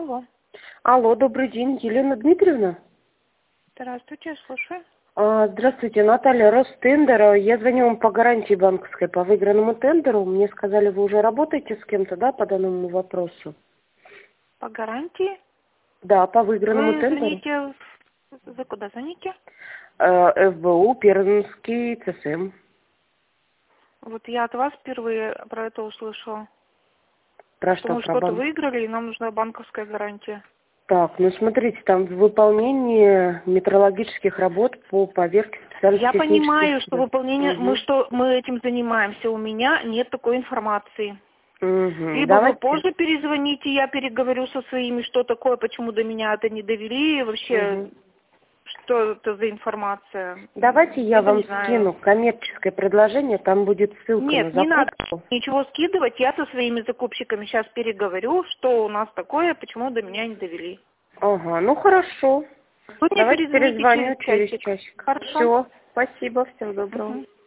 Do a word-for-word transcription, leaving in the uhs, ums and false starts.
Алло. Алло, добрый день, Елена Дмитриевна. Здравствуйте, слушаю. А, Здравствуйте, Наталья, Ростендер. Я звоню вам по гарантии банковской, по выигранному тендеру. Мне сказали, вы уже работаете с кем-то, да, по данному вопросу? По гарантии? Да, по выигранному Вы тендеру. звоните... Вы куда звоните? Э, эф бэ у, Пермский цэ эс эм. Вот я от вас впервые про это услышала. Про Что что, мы про что-то банк? выиграли, и нам нужна банковская гарантия. Так, ну смотрите, там в выполнении метрологических работ по поверке специальных Я технических понимаю, что средств. выполнение... Мы Угу. что мы этим занимаемся. У меня нет такой информации. Угу. Либо вы Давайте. позже перезвоните, я переговорю со своими, что такое, почему до меня это не довели, и вообще, Угу. что это за информация. Давайте я Либо не вам знаю. скину коммерческое предложение, там будет ссылка на Нет, не надо закупку. ничего скидывать. Я со своими закупщиками сейчас переговорю, что у нас такое, почему до меня не довели. Ага, ну хорошо. Вы мне Давайте перезвоните через перезвоню через часик. часик. Хорошо? Все, спасибо, всего доброго. Угу.